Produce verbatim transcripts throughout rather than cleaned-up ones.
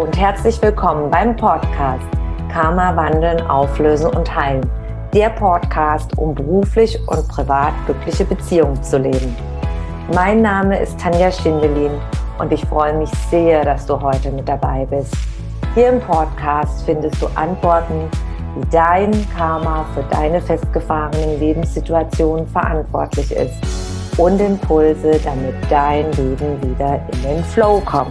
und herzlich willkommen beim Podcast Karma wandeln, auflösen und heilen. Der Podcast, um beruflich und privat glückliche Beziehungen zu leben. Mein Name ist Tanja Schindelin und ich freue mich sehr, dass du heute mit dabei bist. Hier im Podcast findest du Antworten, wie dein Karma für deine festgefahrenen Lebenssituationen verantwortlich ist und Impulse, damit dein Leben wieder in den Flow kommt.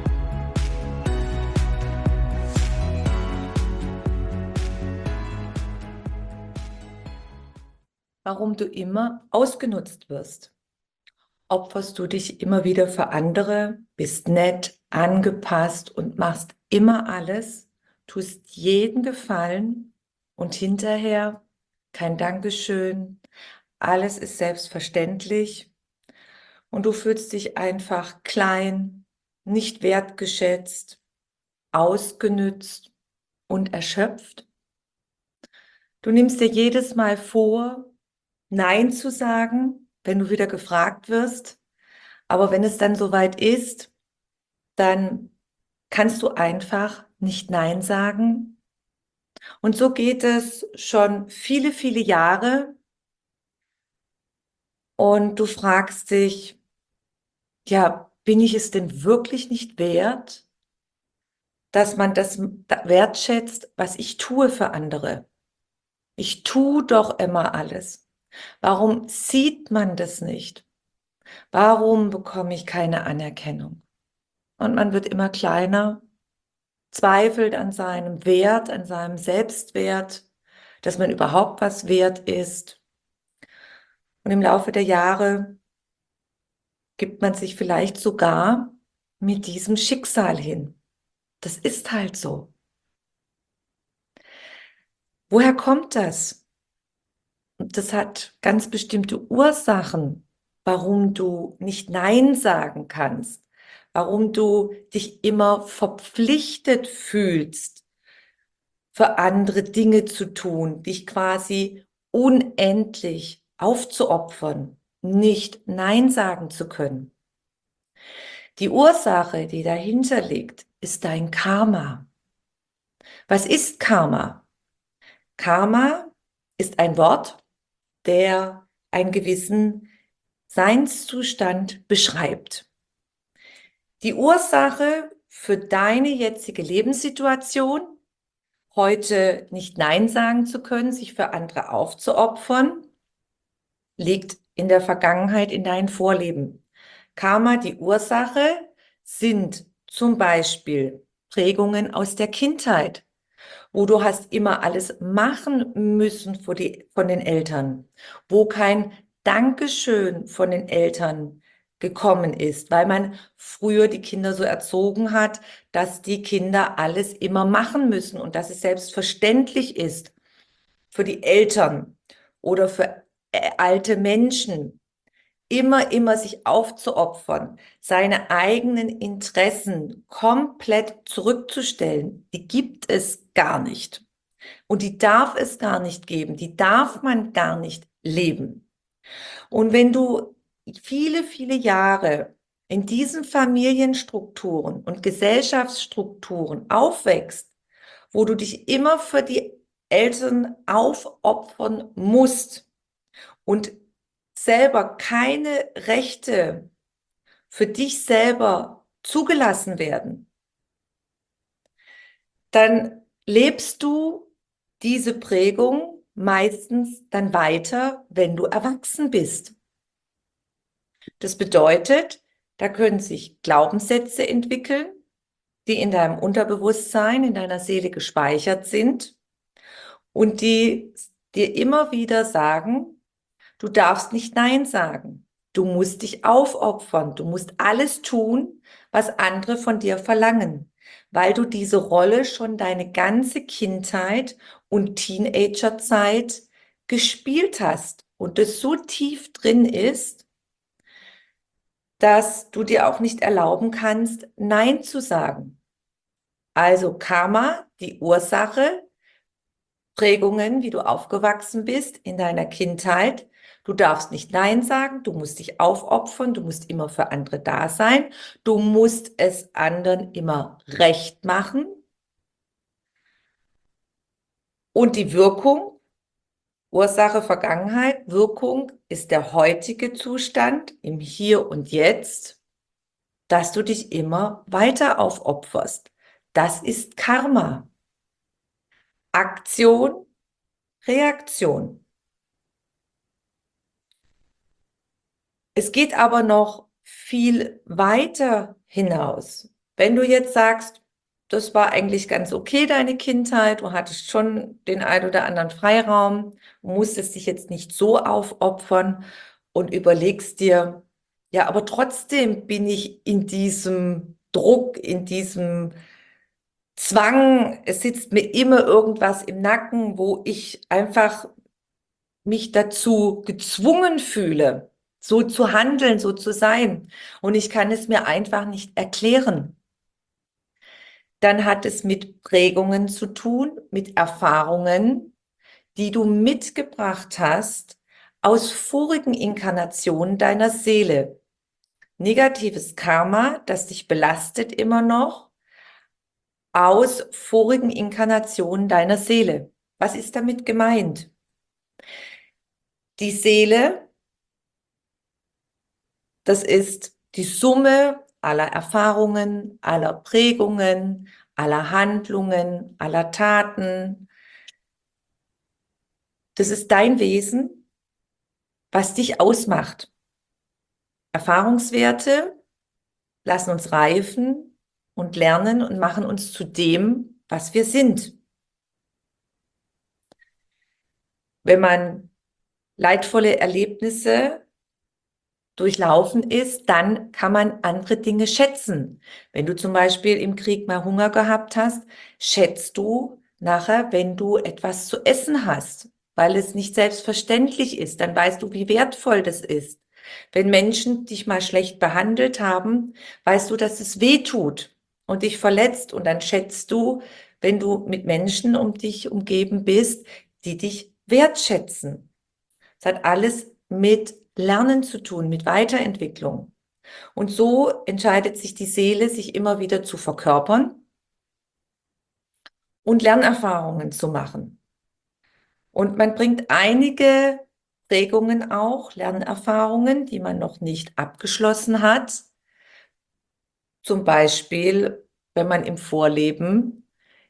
Warum du immer ausgenutzt wirst. Opferst du dich immer wieder für andere, bist nett, angepasst und machst immer alles, tust jeden Gefallen und hinterher kein Dankeschön, alles ist selbstverständlich und du fühlst dich einfach klein, nicht wertgeschätzt, ausgenützt und erschöpft. Du nimmst dir jedes Mal vor, Nein zu sagen, wenn du wieder gefragt wirst. Aber wenn es dann soweit ist, dann kannst du einfach nicht Nein sagen. Und so geht es schon viele, viele Jahre. Und du fragst dich, ja, bin ich es denn wirklich nicht wert, dass man das wertschätzt, was ich tue für andere? Ich tue doch immer alles. Warum sieht man das nicht? Warum bekomme ich keine Anerkennung? Und man wird immer kleiner, zweifelt an seinem Wert, an seinem Selbstwert, dass man überhaupt was wert ist. Und im Laufe der Jahre gibt man sich vielleicht sogar mit diesem Schicksal hin. Das ist halt so. Woher kommt das? Das hat ganz bestimmte Ursachen, warum du nicht Nein sagen kannst, warum du dich immer verpflichtet fühlst, für andere Dinge zu tun, dich quasi unendlich aufzuopfern, nicht Nein sagen zu können. Die Ursache, die dahinter liegt, ist dein Karma. Was ist Karma? Karma ist ein Wort, der einen gewissen Seinszustand beschreibt. Die Ursache für deine jetzige Lebenssituation, heute nicht Nein sagen zu können, sich für andere aufzuopfern, liegt in der Vergangenheit, in deinem Vorleben. Karma, die Ursache, sind zum Beispiel Prägungen aus der Kindheit, wo du hast immer alles machen müssen von, die, von den Eltern, wo kein Dankeschön von den Eltern gekommen ist, weil man früher die Kinder so erzogen hat, dass die Kinder alles immer machen müssen und dass es selbstverständlich ist für die Eltern oder für äh, alte Menschen, immer, immer sich aufzuopfern, seine eigenen Interessen komplett zurückzustellen, die gibt es gar nicht. Und die darf es gar nicht geben, die darf man gar nicht leben. Und wenn du viele, viele Jahre in diesen Familienstrukturen und Gesellschaftsstrukturen aufwächst, wo du dich immer für die Eltern aufopfern musst und selber keine Rechte für dich selber zugelassen werden, dann lebst du diese Prägung meistens dann weiter, wenn du erwachsen bist. Das bedeutet, da können sich Glaubenssätze entwickeln, die in deinem Unterbewusstsein, in deiner Seele gespeichert sind und die dir immer wieder sagen, du darfst nicht Nein sagen. Du musst dich aufopfern. Du musst alles tun, was andere von dir verlangen, weil du diese Rolle schon deine ganze Kindheit und Teenagerzeit gespielt hast und es so tief drin ist, dass du dir auch nicht erlauben kannst, Nein zu sagen. Also Karma, die Ursache, Prägungen, wie du aufgewachsen bist in deiner Kindheit. Du darfst nicht Nein sagen, du musst dich aufopfern, du musst immer für andere da sein, du musst es anderen immer recht machen. Und die Wirkung, Ursache, Vergangenheit, Wirkung ist der heutige Zustand im Hier und Jetzt, dass du dich immer weiter aufopferst. Das ist Karma. Aktion, Reaktion. Es geht aber noch viel weiter hinaus. Wenn du jetzt sagst, das war eigentlich ganz okay, deine Kindheit, du hattest schon den ein oder anderen Freiraum, musstest dich jetzt nicht so aufopfern und überlegst dir, ja, aber trotzdem bin ich in diesem Druck, in diesem Zwang, es sitzt mir immer irgendwas im Nacken, wo ich einfach mich dazu gezwungen fühle, so zu handeln, so zu sein. Und ich kann es mir einfach nicht erklären. Dann hat es mit Prägungen zu tun, mit Erfahrungen, die du mitgebracht hast aus vorigen Inkarnationen deiner Seele. Negatives Karma, das dich belastet immer noch, aus vorigen Inkarnationen deiner Seele. Was ist damit gemeint? Die Seele, das ist die Summe aller Erfahrungen, aller Prägungen, aller Handlungen, aller Taten. Das ist dein Wesen, was dich ausmacht. Erfahrungswerte lassen uns reifen und lernen und machen uns zu dem, was wir sind. Wenn man leidvolle Erlebnisse durchlaufen ist, dann kann man andere Dinge schätzen. Wenn du zum Beispiel im Krieg mal Hunger gehabt hast, schätzt du nachher, wenn du etwas zu essen hast, weil es nicht selbstverständlich ist, dann weißt du, wie wertvoll das ist. Wenn Menschen dich mal schlecht behandelt haben, weißt du, dass es weh tut und dich verletzt, und dann schätzt du, wenn du mit Menschen um dich umgeben bist, die dich wertschätzen. Es hat alles mit Lernen zu tun, mit Weiterentwicklung. Und so entscheidet sich die Seele, sich immer wieder zu verkörpern und Lernerfahrungen zu machen. Und man bringt einige Prägungen auch, Lernerfahrungen, die man noch nicht abgeschlossen hat. Zum Beispiel, wenn man im Vorleben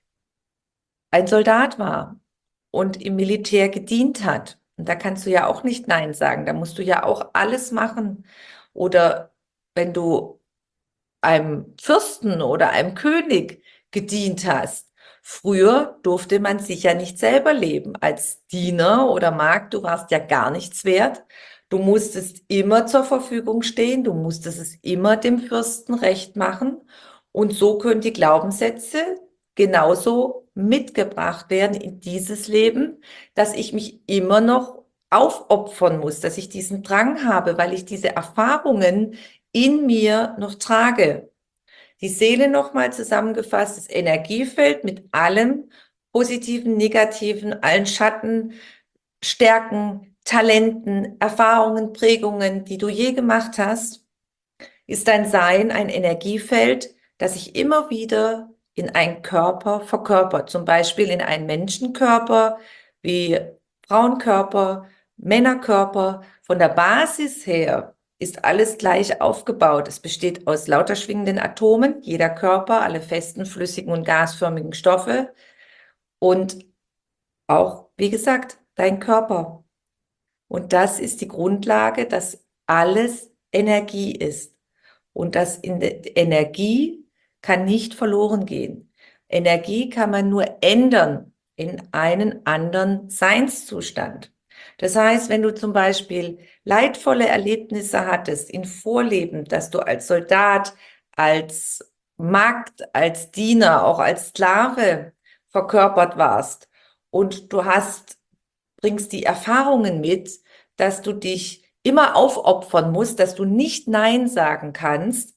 ein Soldat war und im Militär gedient hat. Und da kannst du ja auch nicht Nein sagen, da musst du ja auch alles machen. Oder wenn du einem Fürsten oder einem König gedient hast. Früher durfte man sich ja nicht selber leben. Als Diener oder Magd, du warst ja gar nichts wert. Du musstest immer zur Verfügung stehen, du musstest es immer dem Fürsten recht machen. Und so können die Glaubenssätze genauso mitgebracht werden in dieses Leben, dass ich mich immer noch aufopfern muss, dass ich diesen Drang habe, weil ich diese Erfahrungen in mir noch trage. Die Seele nochmal zusammengefasst, das Energiefeld mit allem Positiven, Negativen, allen Schatten, Stärken, Talenten, Erfahrungen, Prägungen, die du je gemacht hast, ist dein Sein ein Energiefeld, das sich immer wieder in einen Körper verkörpert. Zum Beispiel in einen Menschenkörper, wie Frauenkörper, Männerkörper. Von der Basis her ist alles gleich aufgebaut. Es besteht aus lauter schwingenden Atomen, jeder Körper, alle festen, flüssigen und gasförmigen Stoffe. Und auch, wie gesagt, dein Körper. Und das ist die Grundlage, dass alles Energie ist. Und das in der Energie kann nicht verloren gehen. Energie kann man nur ändern in einen anderen Seinszustand. Das heißt, wenn du zum Beispiel leidvolle Erlebnisse hattest in Vorleben, dass du als Soldat, als Magd, als Diener, auch als Sklave verkörpert warst und du hast, bringst die Erfahrungen mit, dass du dich immer aufopfern musst, dass du nicht Nein sagen kannst,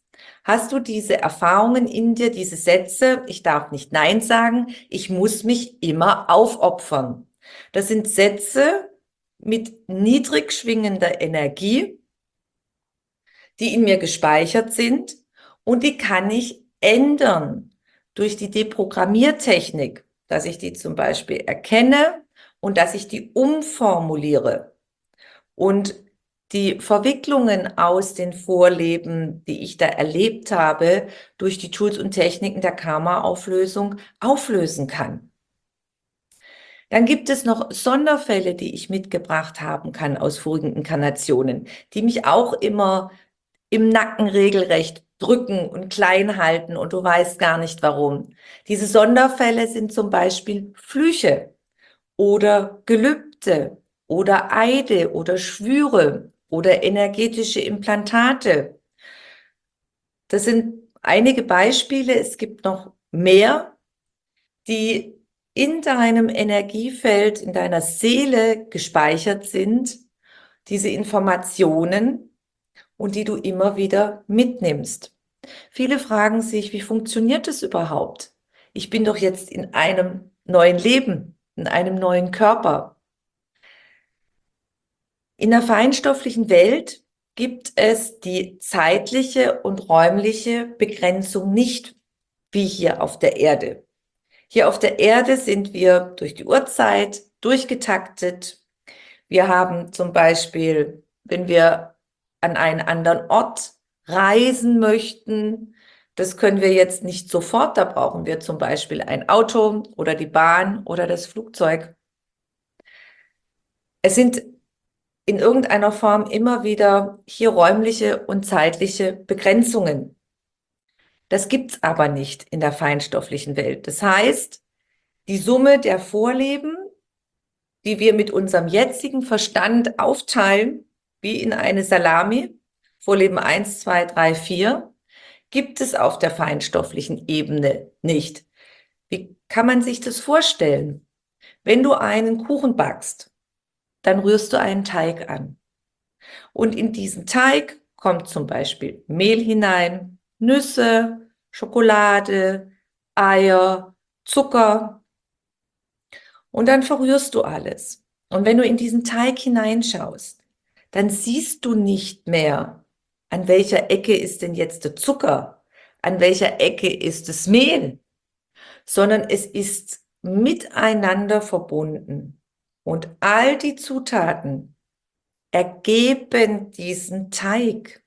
Hast du diese Erfahrungen in dir, diese Sätze, ich darf nicht Nein sagen, ich muss mich immer aufopfern? Das sind Sätze mit niedrig schwingender Energie, die in mir gespeichert sind und die kann ich ändern durch die Deprogrammiertechnik, dass ich die zum Beispiel erkenne und dass ich die umformuliere. Und die Verwicklungen aus den Vorleben, die ich da erlebt habe, durch die Tools und Techniken der Karma-Auflösung auflösen kann. Dann gibt es noch Sonderfälle, die ich mitgebracht haben kann aus vorigen Inkarnationen, die mich auch immer im Nacken regelrecht drücken und klein halten und du weißt gar nicht warum. Diese Sonderfälle sind zum Beispiel Flüche oder Gelübde oder Eide oder Schwüre oder energetische Implantate. Das sind einige Beispiele. Es gibt noch mehr, die in deinem Energiefeld, in deiner Seele gespeichert sind, diese Informationen, und die du immer wieder mitnimmst. Viele fragen sich, wie funktioniert das überhaupt? Ich bin doch jetzt in einem neuen Leben, in einem neuen Körper. In der feinstofflichen Welt gibt es die zeitliche und räumliche Begrenzung nicht, wie hier auf der Erde. Hier auf der Erde sind wir durch die Uhrzeit durchgetaktet. Wir haben zum Beispiel, wenn wir an einen anderen Ort reisen möchten, das können wir jetzt nicht sofort, da brauchen wir zum Beispiel ein Auto oder die Bahn oder das Flugzeug. Es sind in irgendeiner Form immer wieder hier räumliche und zeitliche Begrenzungen. Das gibt's aber nicht in der feinstofflichen Welt. Das heißt, die Summe der Vorleben, die wir mit unserem jetzigen Verstand aufteilen, wie in eine Salami, Vorleben eins, zwei, drei, vier, gibt es auf der feinstofflichen Ebene nicht. Wie kann man sich das vorstellen? Wenn du einen Kuchen backst, dann rührst du einen Teig an. Und in diesen Teig kommt zum Beispiel Mehl hinein, Nüsse, Schokolade, Eier, Zucker. Und dann verrührst du alles. Und wenn du in diesen Teig hineinschaust, dann siehst du nicht mehr, an welcher Ecke ist denn jetzt der Zucker, an welcher Ecke ist das Mehl, sondern es ist miteinander verbunden. Und all die Zutaten ergeben diesen Teig.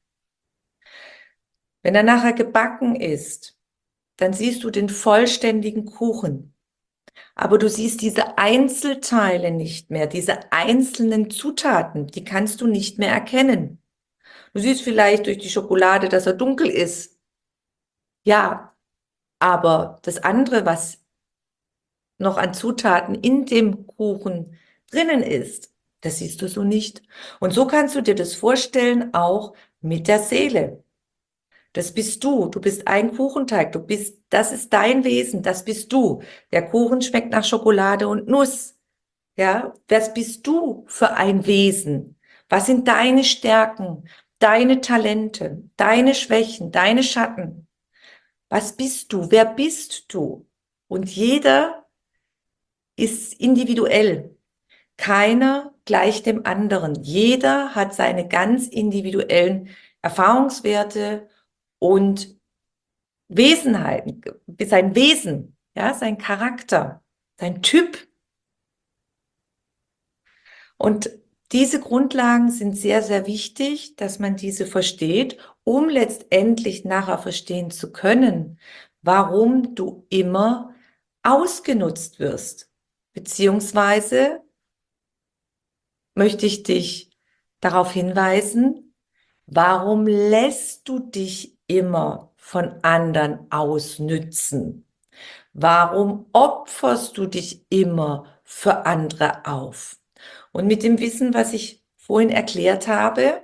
Wenn er nachher gebacken ist, dann siehst du den vollständigen Kuchen. Aber du siehst diese Einzelteile nicht mehr, diese einzelnen Zutaten, die kannst du nicht mehr erkennen. Du siehst vielleicht durch die Schokolade, dass er dunkel ist. Ja, aber das andere, was noch an Zutaten in dem Kuchen drinnen ist, das siehst du so nicht. Und so kannst du dir das vorstellen, auch mit der Seele. Das bist du. Du bist ein Kuchenteig. Du bist, das ist dein Wesen. Das bist du. Der Kuchen schmeckt nach Schokolade und Nuss. Ja, was bist du für ein Wesen? Was sind deine Stärken, deine Talente, deine Schwächen, deine Schatten? Was bist du? Wer bist du? Und jeder ist individuell. Keiner gleicht dem anderen. Jeder hat seine ganz individuellen Erfahrungswerte und Wesenheiten, sein Wesen, ja, sein Charakter, sein Typ. Und diese Grundlagen sind sehr, sehr wichtig, dass man diese versteht, um letztendlich nachher verstehen zu können, warum du immer ausgenutzt wirst. Beziehungsweise möchte ich dich darauf hinweisen, warum lässt du dich immer von anderen ausnützen? Warum opferst du dich immer für andere auf? Und mit dem Wissen, was ich vorhin erklärt habe,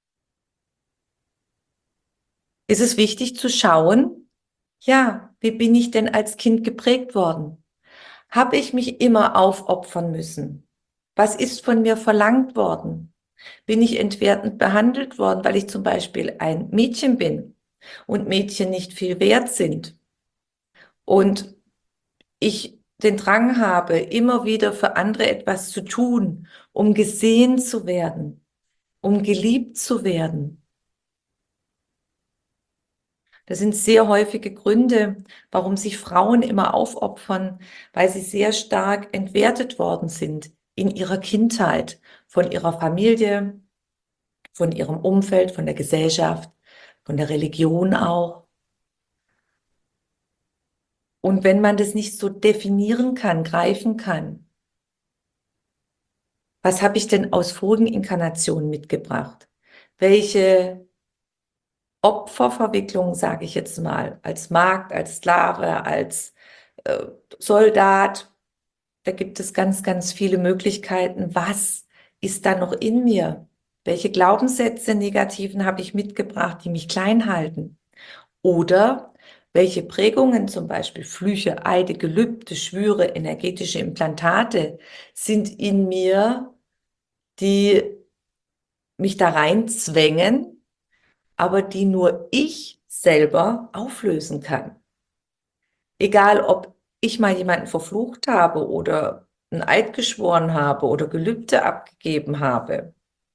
ist es wichtig zu schauen, ja, wie bin ich denn als Kind geprägt worden? Habe ich mich immer aufopfern müssen? Was ist von mir verlangt worden? Bin ich entwertend behandelt worden, weil ich zum Beispiel ein Mädchen bin? und Mädchen nicht viel wert sind und ich den Drang habe, immer wieder für andere etwas zu tun, um gesehen zu werden, um geliebt zu werden. Das sind sehr häufige Gründe, warum sich Frauen immer aufopfern, weil sie sehr stark entwertet worden sind in ihrer Kindheit, von ihrer Familie, von ihrem Umfeld, von der Gesellschaft, von der Religion auch. Und wenn man das nicht so definieren kann, greifen kann, was habe ich denn aus vorigen Inkarnationen mitgebracht? Welche Opferverwicklung, sage ich jetzt mal, als Magd, als Sklave, als äh, Soldat, da gibt es ganz, ganz viele Möglichkeiten. Was ist da noch in mir? Welche Glaubenssätze, negativen, habe ich mitgebracht, die mich klein halten? Oder welche Prägungen, zum Beispiel Flüche, Eide, Gelübde, Schwüre, energetische Implantate, sind in mir, die mich da reinzwängen, aber die nur ich selber auflösen kann. Egal, ob ich mal jemanden verflucht habe oder einen Eid geschworen habe oder Gelübde abgegeben habe.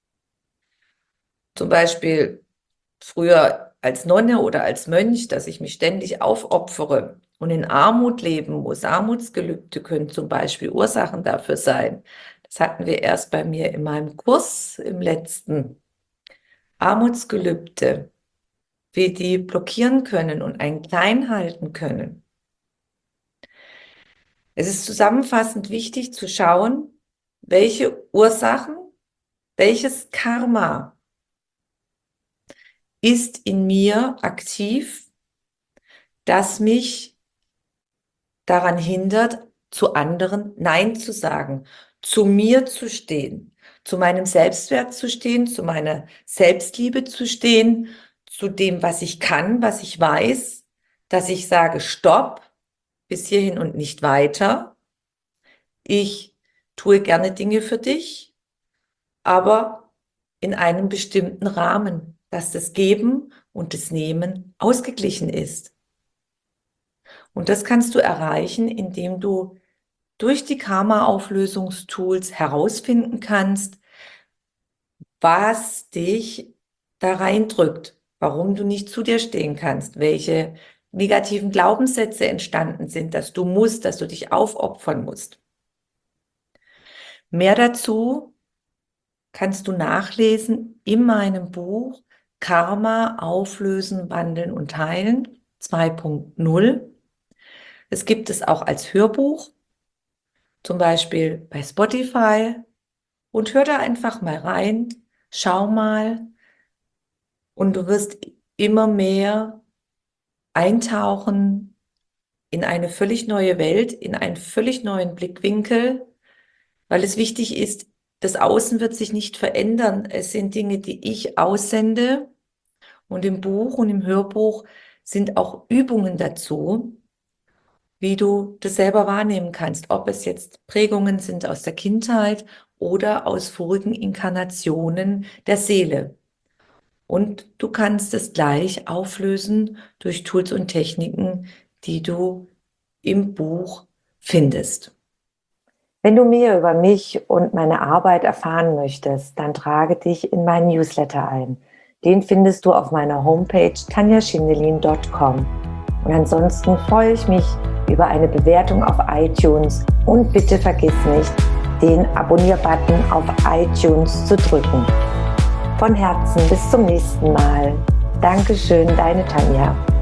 Zum Beispiel früher als Nonne oder als Mönch, dass ich mich ständig aufopfere und in Armut leben muss. Armutsgelübde können zum Beispiel Ursachen dafür sein. Das hatten wir erst bei mir in meinem Kurs im letzten. Armutsgelübde, wie die blockieren können und einen klein halten können. Es ist zusammenfassend wichtig zu schauen, welche Ursachen, welches Karma ist in mir aktiv, das mich daran hindert, zu anderen Nein zu sagen, zu mir zu stehen, zu meinem Selbstwert zu stehen, zu meiner Selbstliebe zu stehen, zu dem, was ich kann, was ich weiß, dass ich sage, stopp, bis hierhin und nicht weiter. Ich tue gerne Dinge für dich, aber in einem bestimmten Rahmen, dass das Geben und das Nehmen ausgeglichen ist. Und das kannst du erreichen, indem du durch die Karma-Auflösungstools herausfinden kannst, was dich da reindrückt, warum du nicht zu dir stehen kannst, welche negativen Glaubenssätze entstanden sind, dass du musst, dass du dich aufopfern musst. Mehr dazu kannst du nachlesen in meinem Buch Karma auflösen, wandeln und heilen zwei Punkt null. Es gibt es auch als Hörbuch, zum Beispiel bei Spotify, und hör da einfach mal rein, schau mal, und du wirst immer mehr eintauchen in eine völlig neue Welt, in einen völlig neuen Blickwinkel, weil es wichtig ist, das Außen wird sich nicht verändern. Es sind Dinge, die ich aussende, und im Buch und im Hörbuch sind auch Übungen dazu, wie du das selber wahrnehmen kannst, ob es jetzt Prägungen sind aus der Kindheit oder aus vorigen Inkarnationen der Seele. Und du kannst es gleich auflösen durch Tools und Techniken, die du im Buch findest. Wenn du mehr über mich und meine Arbeit erfahren möchtest, dann trage dich in meinen Newsletter ein. Den findest du auf meiner Homepage tanja schindelin punkt com. Und ansonsten freue ich mich über eine Bewertung auf iTunes, und bitte vergiss nicht, den Abonnier-Button auf iTunes zu drücken. Von Herzen bis zum nächsten Mal. Dankeschön, deine Tanja.